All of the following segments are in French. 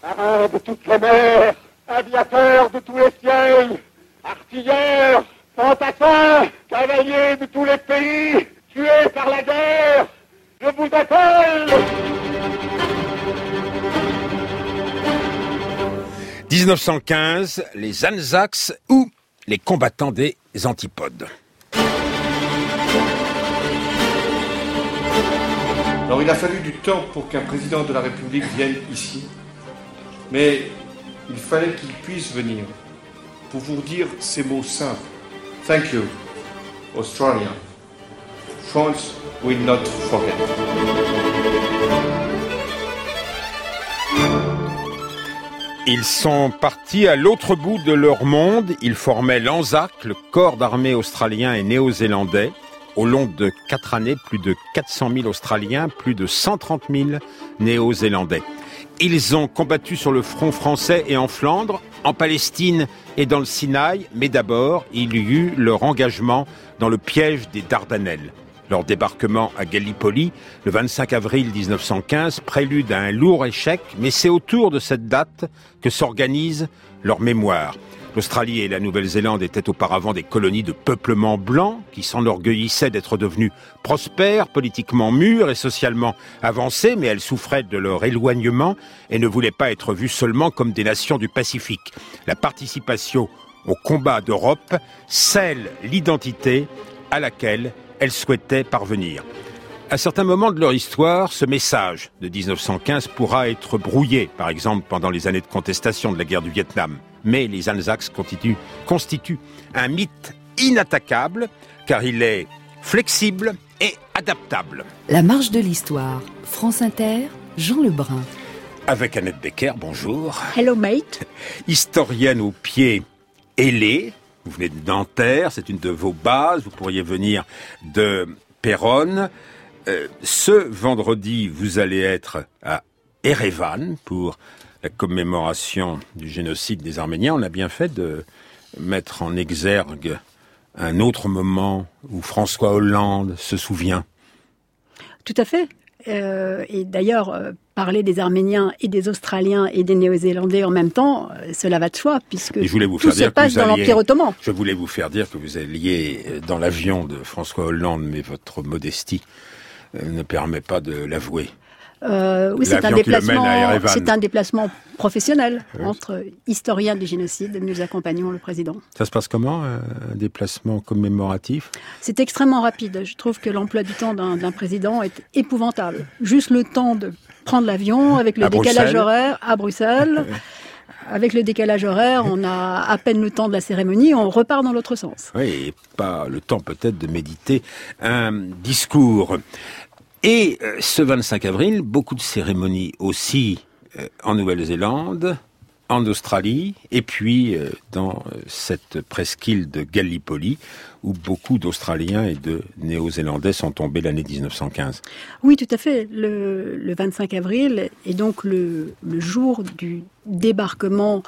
Marins de toutes les mers, aviateurs de tous les ciels, artilleurs, fantassins, cavaliers de tous les pays, tués par la guerre, je vous appelle. 1915, les Anzacs ou les combattants des Antipodes. Alors il a fallu du temps pour qu'un président de la République vienne ici, mais il fallait qu'il puisse venir pour vous dire ces mots simples. Thank you, Australia. France will not forget. Ils sont partis à l'autre bout de leur monde. Ils formaient l'ANZAC, le corps d'armée australien et néo-zélandais. Au long de 4 années, plus de 400 000 Australiens, plus de 130 000 néo-zélandais. Ils ont combattu sur le front français et en Flandre, en Palestine et dans le Sinaï. Mais d'abord, il y eut leur engagement dans le piège des Dardanelles. Leur débarquement à Gallipoli, le 25 avril 1915, prélude à un lourd échec, mais c'est autour de cette date que s'organise leur mémoire. L'Australie et la Nouvelle-Zélande étaient auparavant des colonies de peuplement blanc qui s'enorgueillissaient d'être devenues prospères, politiquement mûres et socialement avancées, mais elles souffraient de leur éloignement et ne voulaient pas être vues seulement comme des nations du Pacifique. La participation au combat d'Europe scelle l'identité à laquelle elles souhaitaient parvenir. À certains moments de leur histoire, ce message de 1915 pourra être brouillé, par exemple pendant les années de contestation de la guerre du Vietnam. Mais les Anzacs constituent un mythe inattaquable, car il est flexible et adaptable. La marche de l'histoire, France Inter, Jean Lebrun. Avec Annette Becker, bonjour. Hello mate. Historienne au pied ailé. Vous venez de Nanterre, c'est une de vos bases. Vous pourriez venir de Péronne. Ce vendredi, vous allez être à Erevan pour la commémoration du génocide des Arméniens. On a bien fait de mettre en exergue un autre moment où François Hollande se souvient. Tout à fait. Et d'ailleurs, parler des Arméniens et des Australiens et des Néo-Zélandais en même temps, cela va de soi, puisque tout se passe dans l'Empire ottoman. Je voulais vous faire dire que vous alliez dans l'avion de François Hollande, mais votre modestie ne permet pas de l'avouer. Oui, c'est un déplacement professionnel entre historiens du génocide. Nous accompagnons le président. Ça se passe comment, un déplacement commémoratif ? C'est extrêmement rapide. Je trouve que l'emploi du temps d'un président est épouvantable. Juste le temps de prendre l'avion avec le décalage horaire à Bruxelles. Avec le décalage horaire, on a à peine le temps de la cérémonie, on repart dans l'autre sens. Oui, et pas le temps peut-être de méditer un discours. Et ce 25 avril, beaucoup de cérémonies aussi en Nouvelle-Zélande, en Australie, et puis dans cette presqu'île de Gallipoli, où beaucoup d'Australiens et de Néo-Zélandais sont tombés l'année 1915. Oui, tout à fait. Le 25 avril est donc le jour du débarquement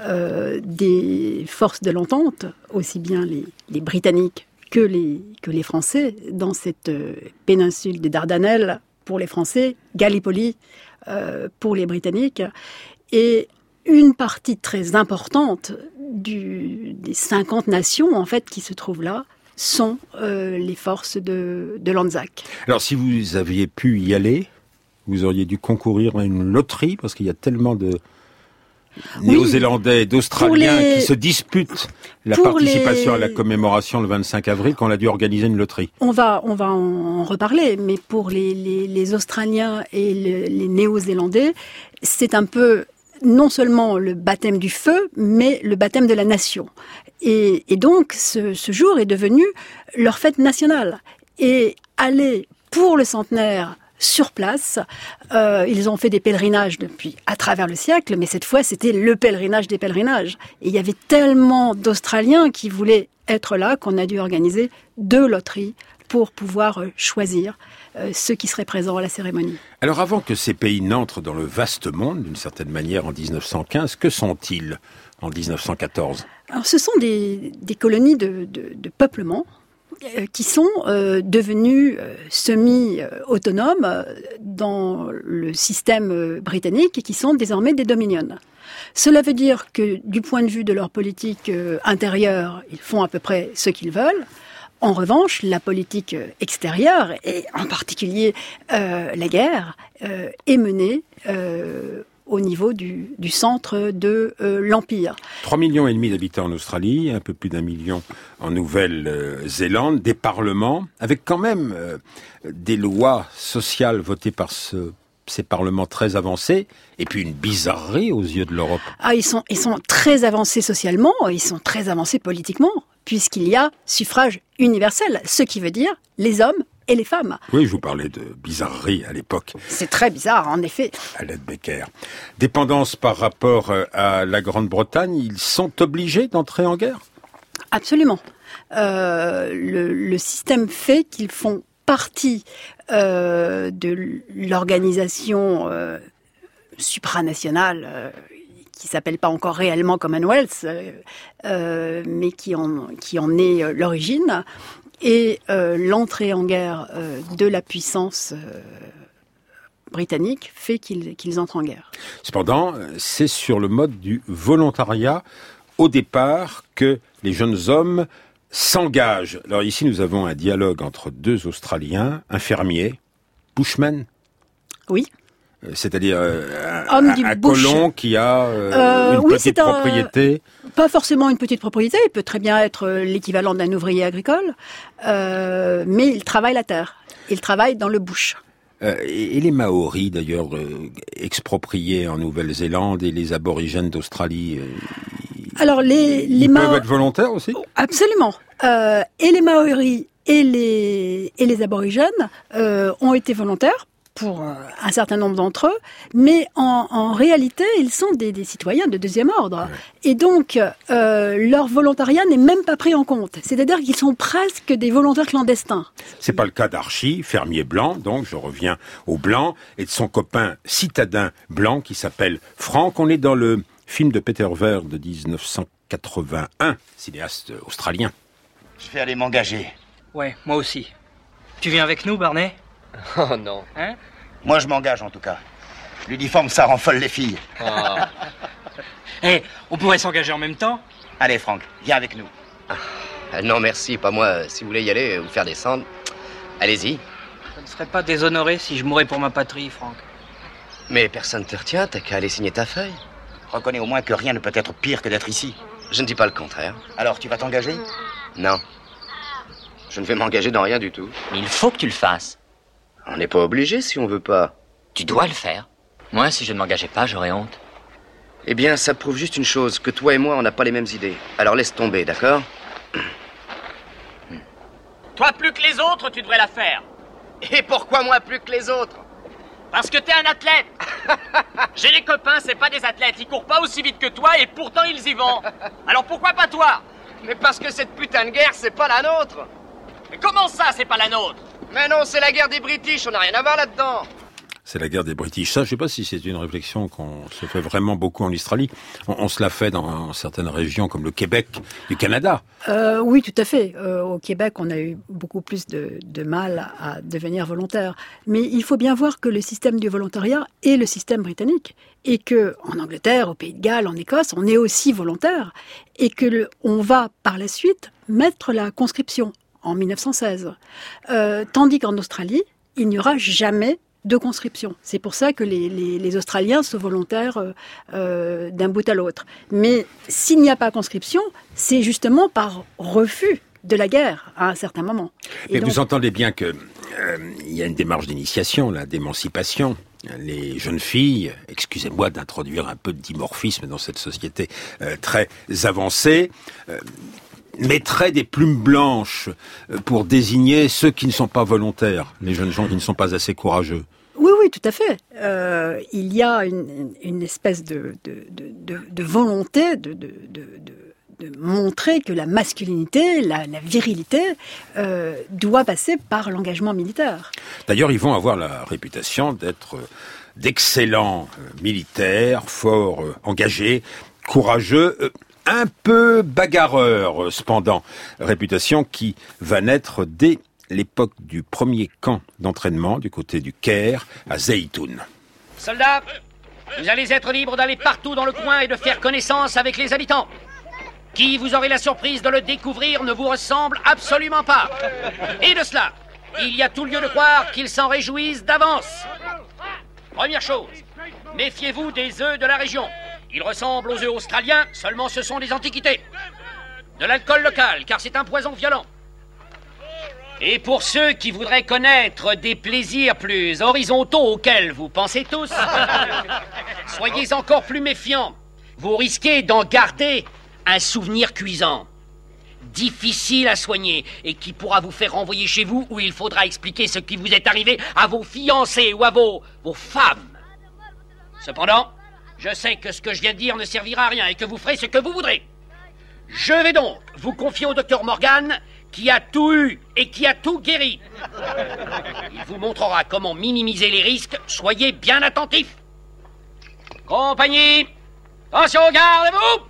des forces de l'entente, aussi bien les Britanniques que les Français dans cette péninsule des Dardanelles pour les Français, Gallipoli pour les Britanniques. Et une partie très importante des 50 nations en fait qui se trouvent là sont les forces de l'ANZAC. Alors si vous aviez pu y aller, vous auriez dû concourir à une loterie parce qu'il y a tellement de Néo-Zélandais et d'Australiens qui se disputent la participation à la commémoration le 25 avril qu'on a dû organiser une loterie. On va en reparler, mais pour les Australiens et les Néo-Zélandais, c'est un peu non seulement le baptême du feu, mais le baptême de la nation. Et donc, ce jour est devenu leur fête nationale. Et aller pour le centenaire sur place, ils ont fait des pèlerinages depuis à travers le siècle, mais cette fois, c'était le pèlerinage des pèlerinages. Et il y avait tellement d'Australiens qui voulaient être là qu'on a dû organiser 2 loteries pour pouvoir choisir ceux qui seraient présents à la cérémonie. Alors avant que ces pays n'entrent dans le vaste monde, d'une certaine manière, en 1915, que sont-ils en 1914 ? Alors ce sont des colonies de peuplement qui sont devenus semi-autonomes dans le système britannique et qui sont désormais des Dominions. Cela veut dire que du point de vue de leur politique intérieure, ils font à peu près ce qu'ils veulent. En revanche, la politique extérieure, et en particulier la guerre, est menée au niveau du centre de l'Empire. 3,5 millions d'habitants en Australie, un peu plus d'1 million en Nouvelle-Zélande, des parlements, avec quand même des lois sociales votées par ces parlements très avancés, et puis une bizarrerie aux yeux de l'Europe. Ah, ils sont très avancés socialement, ils sont très avancés politiquement, puisqu'il y a suffrage universel, ce qui veut dire les hommes et les femmes. Oui, je vous parlais de bizarrerie à l'époque. C'est très bizarre, en effet. Aled Becker. Dépendance par rapport à la Grande-Bretagne, ils sont obligés d'entrer en guerre ? Absolument. Le système fait qu'ils font partie de l'organisation supranationale qui s'appelle pas encore réellement Commonwealth, mais qui en est l'origine. Et l'entrée en guerre de la puissance britannique fait qu'ils entrent en guerre. Cependant, c'est sur le mode du volontariat, au départ, que les jeunes hommes s'engagent. Alors ici, nous avons un dialogue entre deux Australiens, un fermier, bushman. Oui. C'est-à-dire un colon qui a une petite propriété. Pas forcément une petite propriété, il peut très bien être l'équivalent d'un ouvrier agricole, mais il travaille la terre, il travaille dans le bush. Et les Maoris, d'ailleurs, expropriés en Nouvelle-Zélande, et les aborigènes d'Australie, alors ils peuvent être volontaires aussi ? Absolument. Et les Maoris et les aborigènes ont été volontaires pour un certain nombre d'entre eux, mais en réalité, ils sont des citoyens de deuxième ordre. Ouais. Et donc, leur volontariat n'est même pas pris en compte. C'est-à-dire qu'ils sont presque des volontaires clandestins. C'est pas le cas d'Archie, fermier blanc, donc je reviens au blanc, et de son copain citadin blanc qui s'appelle Frank. On est dans le film de Peter Weir de 1981, cinéaste australien. Je vais aller m'engager. Ouais, moi aussi. Tu viens avec nous, Barney ? Oh non. Hein ? Moi, je m'engage en tout cas. L'uniforme, ça rend folle les filles. Oh. Hey, on pourrait s'engager en même temps ? Allez, Franck, viens avec nous. Non, merci, pas moi. Si vous voulez y aller ou faire descendre, allez-y. Ça ne serait pas déshonoré si je mourais pour ma patrie, Franck. Mais personne ne te retient, t'as qu'à aller signer ta feuille. Reconnais au moins que rien ne peut être pire que d'être ici. Je ne dis pas le contraire. Alors, tu vas t'engager ? Non. Je ne vais m'engager dans rien du tout. Mais il faut que tu le fasses. On n'est pas obligé si on veut pas. Tu dois le faire. Moi, si je ne m'engageais pas, j'aurais honte. Eh bien, ça prouve juste une chose, que toi et moi, on n'a pas les mêmes idées. Alors laisse tomber, d'accord ? Toi, plus que les autres, tu devrais la faire. Et pourquoi moi plus que les autres ? Parce que t'es un athlète. J'ai des copains, c'est pas des athlètes. Ils courent pas aussi vite que toi et pourtant ils y vont. Alors pourquoi pas toi ? Mais parce que cette putain de guerre, c'est pas la nôtre. Mais comment ça, c'est pas la nôtre ? Mais non, c'est la guerre des British, on n'a rien à voir là-dedans. C'est la guerre des British. Ça, je sais pas si c'est une réflexion qu'on se fait vraiment beaucoup en Australie. On se la fait dans certaines régions comme le Québec du Canada. Oui, tout à fait. Au Québec, on a eu beaucoup plus de mal à devenir volontaire. Mais il faut bien voir que le système du volontariat est le système britannique. Et que en Angleterre, au Pays de Galles, en Écosse, on est aussi volontaire. Et que on va, par la suite, mettre la conscription en 1916. Tandis qu'en Australie, il n'y aura jamais de conscription. C'est pour ça que les Australiens sont volontaires d'un bout à l'autre. Mais s'il n'y a pas conscription, c'est justement par refus de la guerre à un certain moment. Mais donc, vous entendez bien que il y a une démarche d'initiation, là, d'émancipation. Les jeunes filles, excusez-moi d'introduire un peu de dimorphisme dans cette société très avancée, mettraient des plumes blanches pour désigner ceux qui ne sont pas volontaires, les jeunes gens qui ne sont pas assez courageux. Oui, oui, tout à fait. Il y a une espèce de volonté de montrer que la masculinité, la virilité doit passer par l'engagement militaire. D'ailleurs, ils vont avoir la réputation d'être d'excellents militaires, forts, engagés, courageux. un peu bagarreur, cependant. Réputation qui va naître dès l'époque du premier camp d'entraînement du côté du Caire, à Zeytoun. Soldats, vous allez être libres d'aller partout dans le coin et de faire connaissance avec les habitants. Qui, vous aurez la surprise de le découvrir, ne vous ressemble absolument pas. Et de cela, il y a tout lieu de croire qu'ils s'en réjouissent d'avance. Première chose, méfiez-vous des œufs de la région. Ils ressemblent aux œufs australiens, seulement ce sont des antiquités. De l'alcool local, car c'est un poison violent. Et pour ceux qui voudraient connaître des plaisirs plus horizontaux auxquels vous pensez tous, soyez encore plus méfiants. Vous risquez d'en garder un souvenir cuisant, difficile à soigner, et qui pourra vous faire renvoyer chez vous où il faudra expliquer ce qui vous est arrivé à vos fiancés ou à vos femmes. Cependant, je sais que ce que je viens de dire ne servira à rien et que vous ferez ce que vous voudrez. Je vais donc vous confier au docteur Morgan, qui a tout eu et qui a tout guéri. Il vous montrera comment minimiser les risques. Soyez bien attentifs. Compagnie, attention, gardez-vous.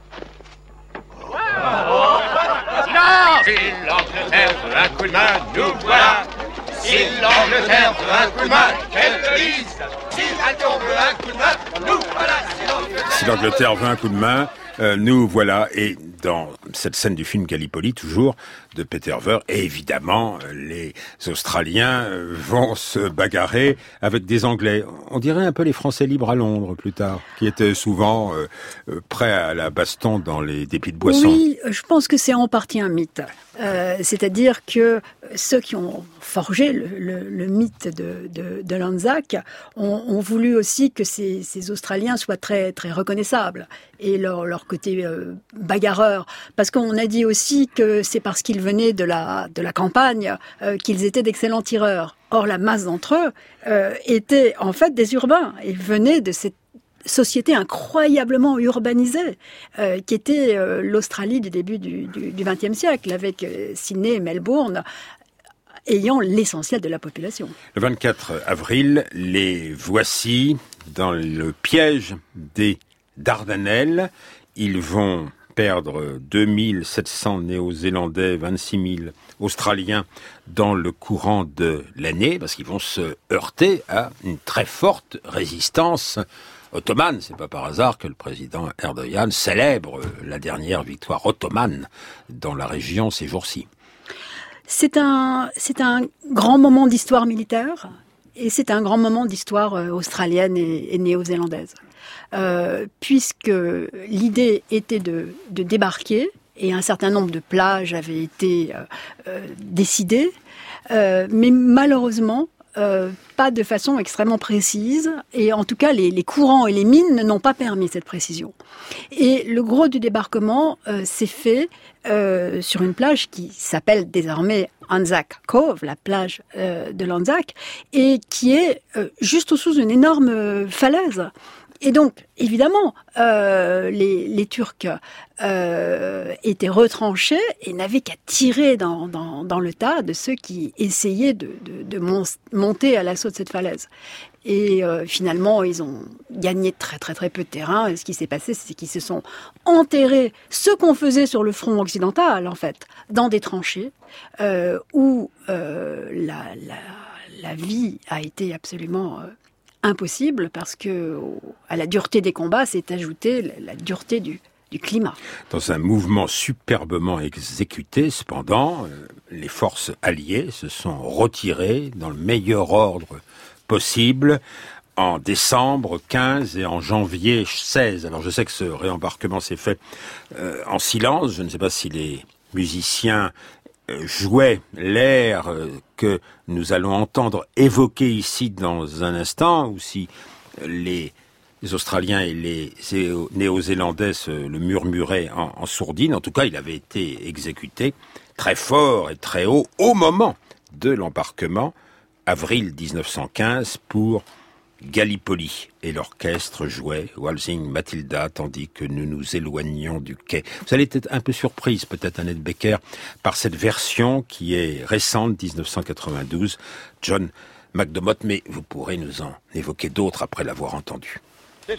Silence! Si l'Angleterre veut un coup de main, nous voilà. Si l'Angleterre veut un coup de main, qu'elle le dise. Si l'Angleterre veut un coup de main, nous voilà. Si l'Angleterre veut un coup de main, nous voilà. Et dans cette scène du film Gallipoli, toujours, de Peter Weir, et évidemment, les Australiens vont se bagarrer avec des Anglais. On dirait un peu les Français libres à Londres, plus tard, qui étaient souvent prêts à la baston dans les dépits de boissons. Oui, je pense que c'est en partie un mythe. C'est-à-dire que ceux qui ont forgé le mythe de l'Anzac ont voulu aussi que ces Australiens soient très, très reconnaissables, et leur côté bagarreur. Parce qu'on a dit aussi que c'est parce qu'ils venaient de la campagne qu'ils étaient d'excellents tireurs. Or, la masse d'entre eux étaient en fait des urbains. Ils venaient de cette société incroyablement urbanisée qui était l'Australie du début du XXe siècle, avec Sydney et Melbourne ayant l'essentiel de la population. Le 24 avril, les voici dans le piège des Dardanelles. Ils vont perdre 2700 Néo-Zélandais, 26 000 Australiens dans le courant de l'année, parce qu'ils vont se heurter à une très forte résistance ottomane. C'est pas par hasard que le président Erdogan célèbre la dernière victoire ottomane dans la région ces jours-ci. C'est un grand moment d'histoire militaire, et c'est un grand moment d'histoire australienne et néo-zélandaise. Puisque l'idée était de débarquer, et un certain nombre de plages avaient été décidées, mais malheureusement, pas de façon extrêmement précise, et en tout cas les courants et les mines n'ont pas permis cette précision. Et le gros du débarquement s'est fait sur une plage qui s'appelle désormais Anzac Cove, la plage de l'Anzac, et qui est juste au-dessous d'une énorme falaise. Et donc, évidemment, les Turcs étaient retranchés et n'avaient qu'à tirer dans le tas de ceux qui essayaient de monter à l'assaut de cette falaise. Et finalement, ils ont gagné très très très peu de terrain. Et ce qui s'est passé, c'est qu'ils se sont enterrés, ce qu'on faisait sur le front occidental, en fait, dans des tranchées où la vie a été absolument impossible, parce que à la dureté des combats s'est ajoutée la dureté du climat. Dans un mouvement superbement exécuté, cependant, les forces alliées se sont retirées dans le meilleur ordre possible en décembre 15 et en janvier 16. Alors je sais que ce réembarquement s'est fait en silence. Je ne sais pas si les musiciens jouait l'air que nous allons entendre évoquer ici dans un instant, ou si les Australiens et les Néo-Zélandais le murmuraient en sourdine. En tout cas, il avait été exécuté très fort et très haut au moment de l'embarquement, avril 1915, pour Gallipoli, et l'orchestre jouait Waltzing Matilda tandis que nous nous éloignions du quai. Vous allez être un peu surprise, peut-être, Annette Becker, par cette version qui est récente, 1992, John McDermott, mais vous pourrez nous en évoquer d'autres après l'avoir entendue. C'est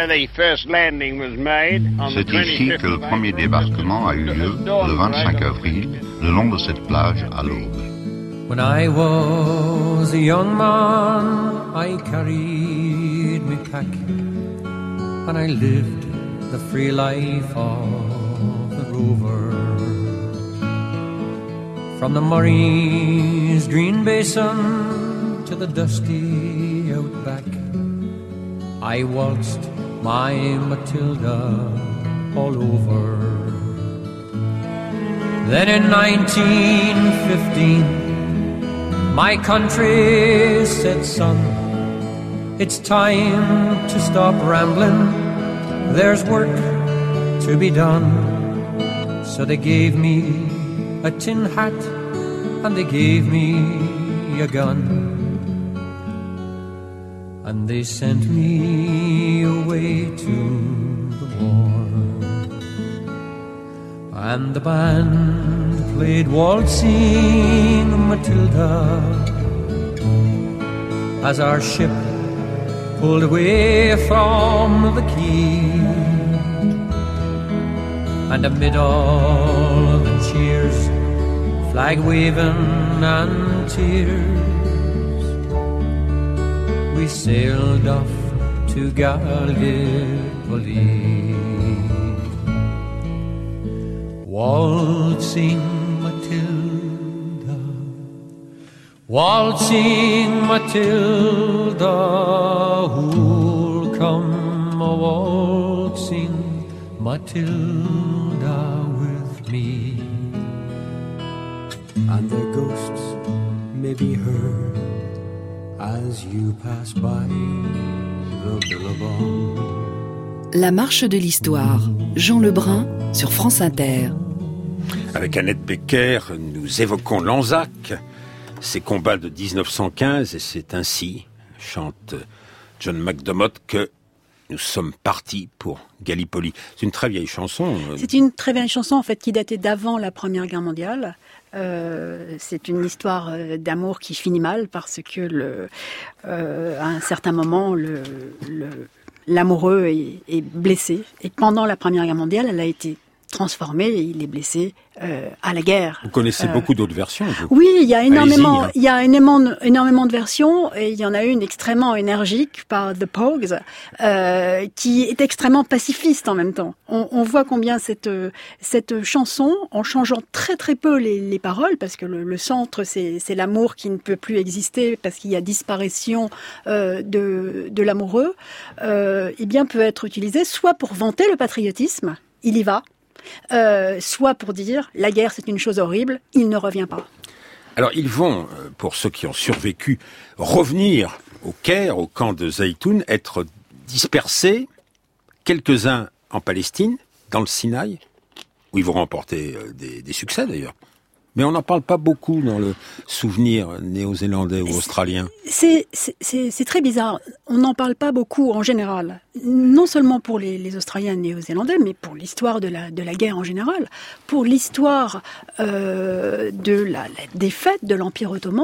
ici que le premier débarquement a eu lieu, le 25 avril, le long de cette plage à l'aube. When I was a young man, I carried me pack, and I lived the free life of the rover. From the Murray's green basin to the dusty outback, I waltzed my Matilda all over. Then in 1915, my country said, son, it's time to stop rambling. There's work to be done. So they gave me a tin hat and they gave me a gun. And they sent me away to the war. And the band played Waltzing Matilda as our ship pulled away from the quay. And amid all the cheers, flag waving and tears, we sailed off to Gallipoli. Waltzing Matilda, waltzing Matilda, who'll come a waltzing Matilda with me. And their ghosts may be heard as you pass by the billabong. La marche de l'histoire, Jean Lebrun sur France Inter. Avec Annette Becker, nous évoquons l'Anzac, ses combats de 1915, et c'est ainsi, chante John McDermott, que nous sommes partis pour Gallipoli. C'est une très vieille chanson. C'est une très vieille chanson, en fait, qui datait d'avant la Première Guerre mondiale. C'est une histoire d'amour qui finit mal parce que à un certain moment, l'amoureux est blessé. Et pendant la Première Guerre mondiale, elle a été transformé et il est blessé à la guerre. Vous connaissez beaucoup d'autres versions, vous? Oui, il y a énormément de versions, et il y en a une extrêmement énergique par The Pogues, qui est extrêmement pacifiste en même temps. On voit combien cette chanson, en changeant très très peu les paroles, parce que le centre c'est l'amour qui ne peut plus exister parce qu'il y a disparition de l'amoureux, eh bien peut être utilisée soit pour vanter le patriotisme, il y va, soit pour dire la guerre c'est une chose horrible, il ne revient pas. Alors ils vont, pour ceux qui ont survécu, revenir au Caire, au camp de Zaytoun, être dispersés, quelques-uns en Palestine, dans le Sinaï, où ils vont remporter des succès d'ailleurs. Mais on n'en parle pas beaucoup dans le souvenir néo-zélandais ou australien. C'est très bizarre. On n'en parle pas beaucoup en général. Non seulement pour les Australiens et néo-zélandais, mais pour l'histoire de la guerre en général. Pour l'histoire de la défaite de l'Empire ottoman,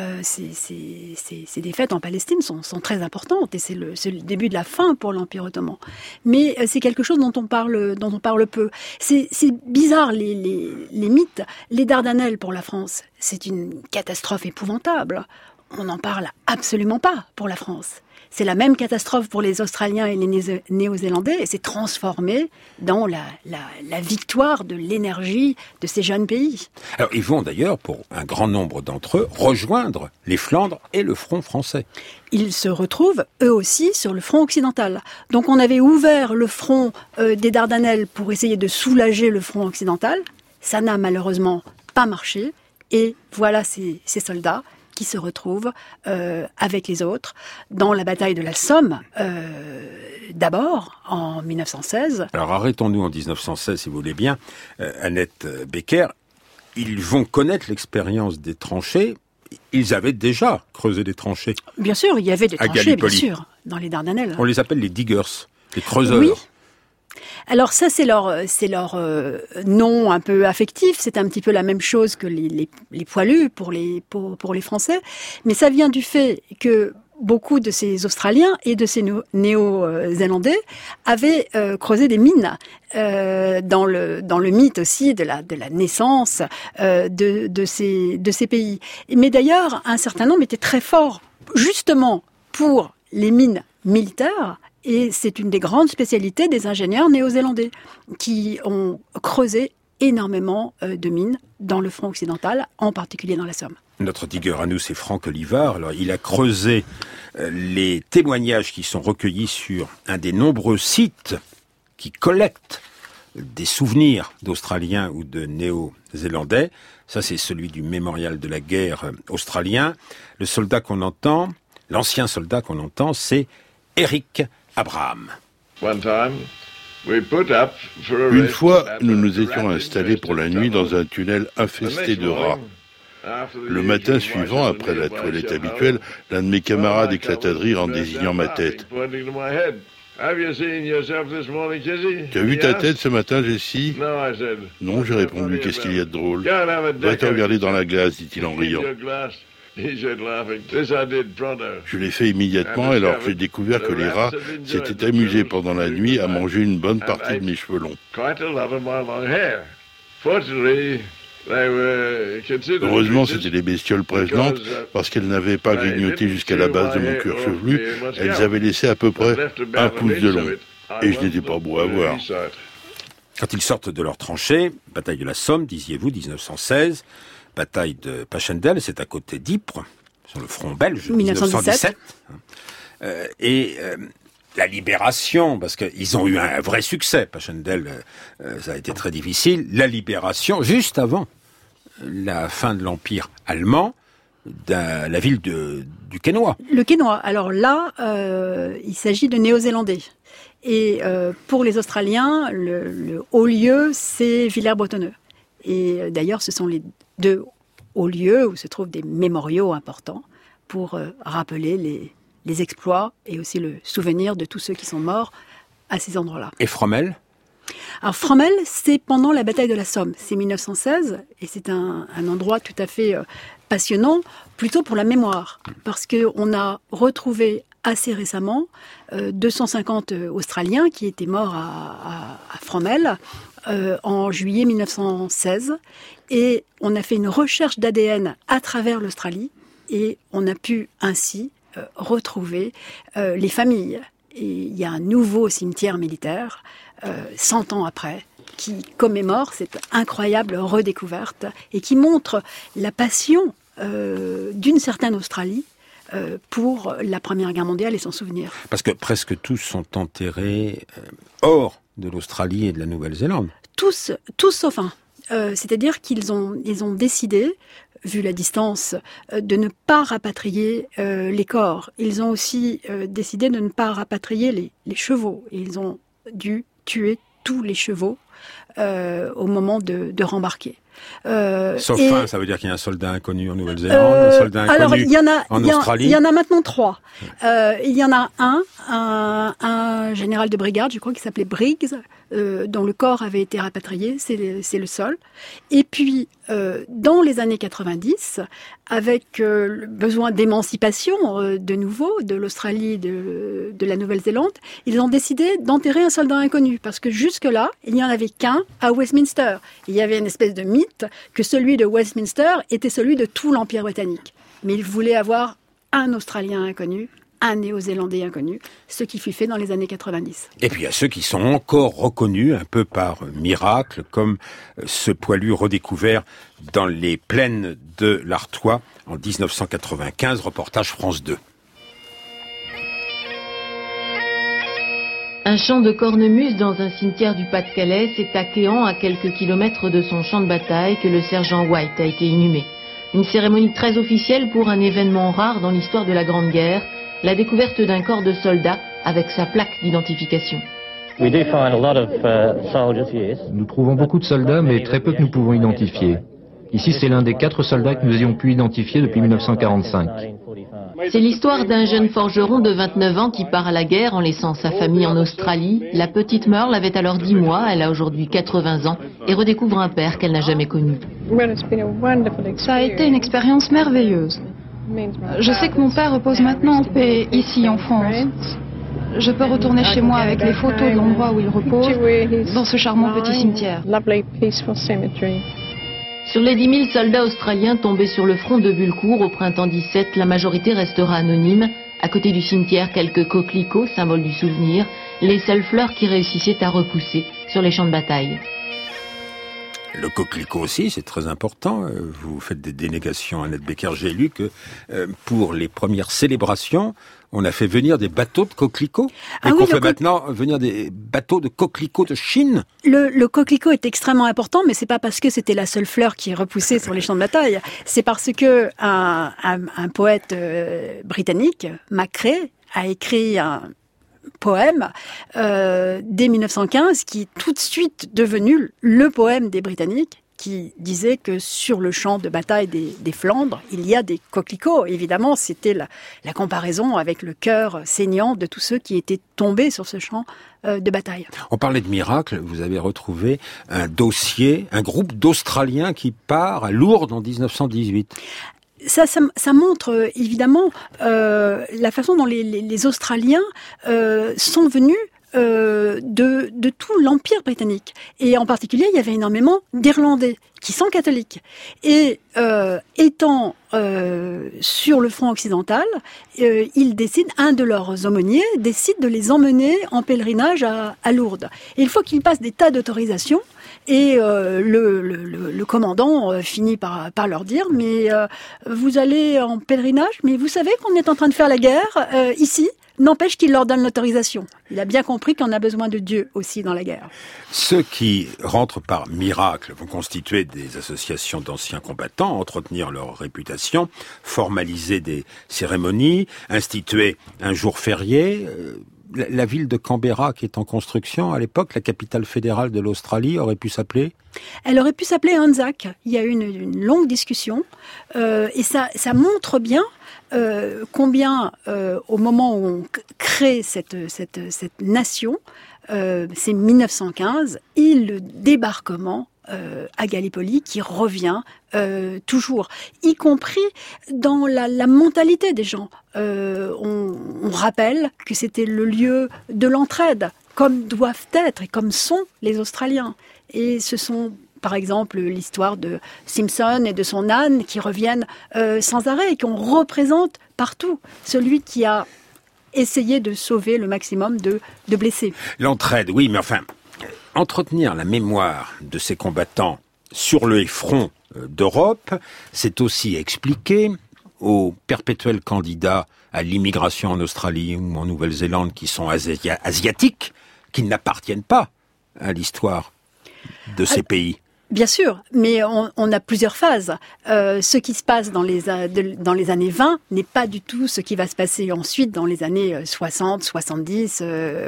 ces défaites en Palestine sont très importantes et c'est le début de la fin pour l'Empire ottoman. Mais c'est quelque chose dont on parle peu. C'est bizarre les mythes. Les Dardanelles pour la France, c'est une catastrophe épouvantable. On n'en parle absolument pas pour la France. C'est la même catastrophe pour les Australiens et les Néo-Zélandais et c'est transformé dans la victoire de l'énergie de ces jeunes pays. Alors ils vont d'ailleurs, pour un grand nombre d'entre eux, rejoindre les Flandres et le front français. Ils se retrouvent, eux aussi, sur le front occidental. Donc on avait ouvert le front des Dardanelles pour essayer de soulager le front occidental. Ça n'a malheureusement pas marché. Et voilà ces soldats qui se retrouvent avec les autres dans la bataille de la Somme, d'abord en 1916. Alors arrêtons-nous en 1916 si vous voulez bien. Annette Becker, ils vont connaître l'expérience des tranchées. Ils avaient déjà creusé des tranchées. Bien sûr, il y avait des tranchées, bien sûr, dans les Dardanelles. On les appelle les diggers, les creuseurs. Oui. Alors ça, c'est leur nom un peu affectif. C'est un petit peu la même chose que les poilus pour les Français. Mais ça vient du fait que beaucoup de ces Australiens et de ces Néo-Zélandais avaient creusé des mines dans le mythe aussi de la naissance de ces pays. Mais d'ailleurs, un certain nombre étaient très forts justement pour les mines militaires. Et c'est une des grandes spécialités des ingénieurs néo-zélandais qui ont creusé énormément de mines dans le front occidental, en particulier dans la Somme. Notre digueur à nous, c'est Franck Olivard. Alors, il a creusé les témoignages qui sont recueillis sur un des nombreux sites qui collectent des souvenirs d'Australiens ou de Néo-Zélandais. Ça, c'est celui du mémorial de la guerre australien. Le soldat qu'on entend, l'ancien soldat qu'on entend, c'est Eric Abraham. Une fois, nous nous étions installés pour la nuit dans un tunnel infesté de rats. Le matin suivant, après la toilette habituelle, l'un de mes camarades éclata de rire en désignant ma tête. « Tu as vu ta tête ce matin, Jessie ?»« Non, j'ai répondu, qu'est-ce qu'il y a de drôle ? Va te regarder dans la glace, dit-il en riant. » Je l'ai fait immédiatement, alors j'ai découvert que les rats s'étaient amusés pendant la nuit à manger une bonne partie de mes cheveux longs. Heureusement, c'était des bestioles prévenantes, parce qu'elles n'avaient pas grignoté jusqu'à la base de mon cuir chevelu, elles avaient laissé à peu près 1 pouce de long. Et je n'étais pas beau à voir. Quand ils sortent de leur tranchée, bataille de la Somme, disiez-vous, 1916, bataille de Passchendaele, c'est à côté d'Ypres, sur le front belge, 1917. La libération, parce qu'ils ont eu un vrai succès, Passchendaele, ça a été très difficile, la libération, juste avant la fin de l'Empire allemand, de la ville du Quesnoy. Le Quesnoy, alors là, il s'agit de Néo-Zélandais. Et pour les Australiens, le haut lieu, c'est Villers-Bretonneux. Et d'ailleurs, ce sont les 2 hauts lieux où se trouvent des mémoriaux importants pour rappeler les exploits et aussi le souvenir de tous ceux qui sont morts à ces endroits-là. Et Fromelles ? Alors Fromelles, c'est pendant la bataille de la Somme, c'est 1916, et c'est un endroit tout à fait passionnant, plutôt pour la mémoire, parce qu'on a retrouvé assez récemment 250 Australiens qui étaient morts à Fromelles en juillet 1916, et on a fait une recherche d'ADN à travers l'Australie, et on a pu ainsi retrouver les familles. Et il y a un nouveau cimetière militaire, 100 ans après, qui commémore cette incroyable redécouverte et qui montre la passion d'une certaine Australie pour la Première Guerre mondiale et son souvenir. Parce que presque tous sont enterrés hors de l'Australie et de la Nouvelle-Zélande. Tous sauf un. C'est-à-dire qu'ils ont décidé, vu la distance, de ne pas rapatrier les corps. Ils ont aussi décidé de ne pas rapatrier les chevaux. Et ils ont dû tuer tous les chevaux au moment de rembarquer. Sauf un, ça veut dire qu'il y a un soldat inconnu en Nouvelle-Zélande, un soldat inconnu en Australie. Il y en a maintenant 3. Il y en a un général de brigade, je crois, qui s'appelait Briggs, dont le corps avait été rapatrié, c'est le seul. Et puis, dans les années 90, avec le besoin d'émancipation de nouveau de l'Australie, de la Nouvelle-Zélande, ils ont décidé d'enterrer un soldat inconnu, parce que jusque-là, il n'y en avait qu'un à Westminster. Il y avait une espèce de mythe que celui de Westminster était celui de tout l'Empire britannique. Mais ils voulaient avoir un Australien inconnu, un Néo-Zélandais inconnu, ce qui fut fait dans les années 90. Et puis il y a ceux qui sont encore reconnus un peu par miracle, comme ce poilu redécouvert dans les plaines de l'Artois en 1995, reportage France 2. Un champ de cornemuse dans un cimetière du Pas-de-Calais, c'est à Quéant, à quelques kilomètres de son champ de bataille, que le sergent White a été inhumé. Une cérémonie très officielle pour un événement rare dans l'histoire de la Grande Guerre, la découverte d'un corps de soldat avec sa plaque d'identification. Nous trouvons beaucoup de soldats, mais très peu que nous pouvons identifier. Ici, c'est l'un des 4 soldats que nous ayons pu identifier depuis 1945. C'est l'histoire d'un jeune forgeron de 29 ans qui part à la guerre en laissant sa famille en Australie. La petite Merle avait alors 10 mois, elle a aujourd'hui 80 ans et redécouvre un père qu'elle n'a jamais connu. Ça a été une expérience merveilleuse. Je sais que mon père repose maintenant en paix ici en France. Je peux retourner chez moi avec les photos de l'endroit où il repose, dans ce charmant petit cimetière. Sur les 10 000 soldats australiens tombés sur le front de Bullecourt au printemps 17, la majorité restera anonyme. À côté du cimetière, quelques coquelicots, symbole du souvenir, les seules fleurs qui réussissaient à repousser sur les champs de bataille. Le coquelicot aussi, c'est très important. Vous faites des dénégations, Annette Becker. J'ai lu que pour les premières célébrations, on a fait venir des bateaux de coquelicots. Et qu'on fait maintenant venir des bateaux de coquelicots de Chine. Le coquelicot est extrêmement important, mais c'est pas parce que c'était la seule fleur qui repoussait sur les champs de bataille. C'est parce que un poète britannique, Macrae, a écrit un poème dès 1915 qui est tout de suite devenu le poème des Britanniques, qui disait que sur le champ de bataille des Flandres, il y a des coquelicots. Évidemment, c'était la comparaison avec le cœur saignant de tous ceux qui étaient tombés sur ce champ de bataille. On parlait de miracle, vous avez retrouvé un dossier, un groupe d'Australiens qui part à Lourdes en 1918. Ça montre évidemment la façon dont les Australiens sont venus de tout l'Empire britannique. Et en particulier, il y avait énormément d'Irlandais qui sont catholiques. Et étant sur le front occidental, ils décident, un de leurs aumôniers décide de les emmener en pèlerinage à Lourdes. Et il faut qu'ils passent des tas d'autorisations. Et le commandant finit par leur dire « Mais vous allez en pèlerinage, mais vous savez qu'on est en train de faire la guerre ici ?» N'empêche qu'il leur donne l'autorisation. Il a bien compris qu'on a besoin de Dieu aussi dans la guerre. Ceux qui rentrent par miracle vont constituer des associations d'anciens combattants, entretenir leur réputation, formaliser des cérémonies, instituer un jour férié. La ville de Canberra, qui est en construction à l'époque, la capitale fédérale de l'Australie, aurait pu s'appeler ? Elle aurait pu s'appeler Anzac. Il y a eu une longue discussion et ça montre bien combien, au moment où on crée cette nation, c'est 1915, et le débarquement à Gallipoli qui revient toujours, y compris dans la mentalité des gens. On rappelle que c'était le lieu de l'entraide, comme doivent être et comme sont les Australiens. Et ce sont, par exemple, l'histoire de Simpson et de son âne qui reviennent sans arrêt et qu'on représente partout. Celui qui a essayé de sauver le maximum de blessés. L'entraide, oui, mais enfin, entretenir la mémoire de ces combattants sur le front d'Europe, c'est aussi expliquer aux perpétuels candidats à l'immigration en Australie ou en Nouvelle-Zélande qui sont asiatiques, qui n'appartiennent pas à l'histoire de ces pays. Bien sûr, mais on a plusieurs phases. Ce qui se passe dans les années 20 n'est pas du tout ce qui va se passer ensuite dans les années 60, 70,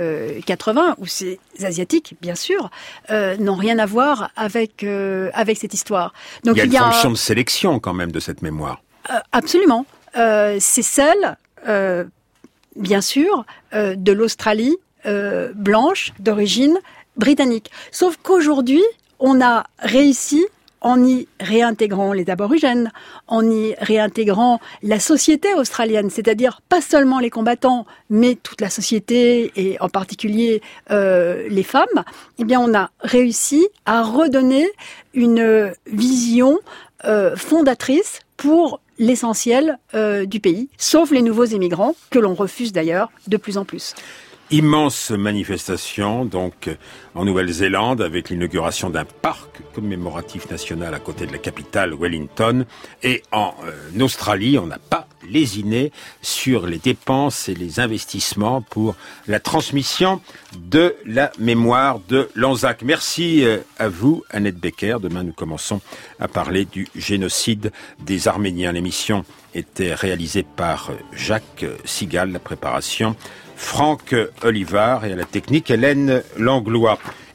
80, où ces Asiatiques, bien sûr, n'ont rien à voir avec cette histoire. Donc, il y a une fonction de sélection quand même de cette mémoire. Absolument. C'est celle, bien sûr, de l'Australie blanche d'origine britannique. Sauf qu'aujourd'hui, on a réussi, en y réintégrant les aborigènes, en y réintégrant la société australienne, c'est-à-dire pas seulement les combattants, mais toute la société et en particulier les femmes, eh bien on a réussi à redonner une vision fondatrice pour l'essentiel du pays, sauf les nouveaux émigrants, que l'on refuse d'ailleurs de plus en plus. Immense manifestation donc en Nouvelle-Zélande avec l'inauguration d'un parc commémoratif national à côté de la capitale Wellington, et en Australie on n'a pas lésiné sur les dépenses et les investissements pour la transmission de la mémoire de l'Anzac. Merci à vous Annette Becker. Demain nous commençons à parler du génocide des Arméniens. L'émission était réalisée par Jacques Sigal, la préparation Franck Olivard et à la technique Hélène Langlois.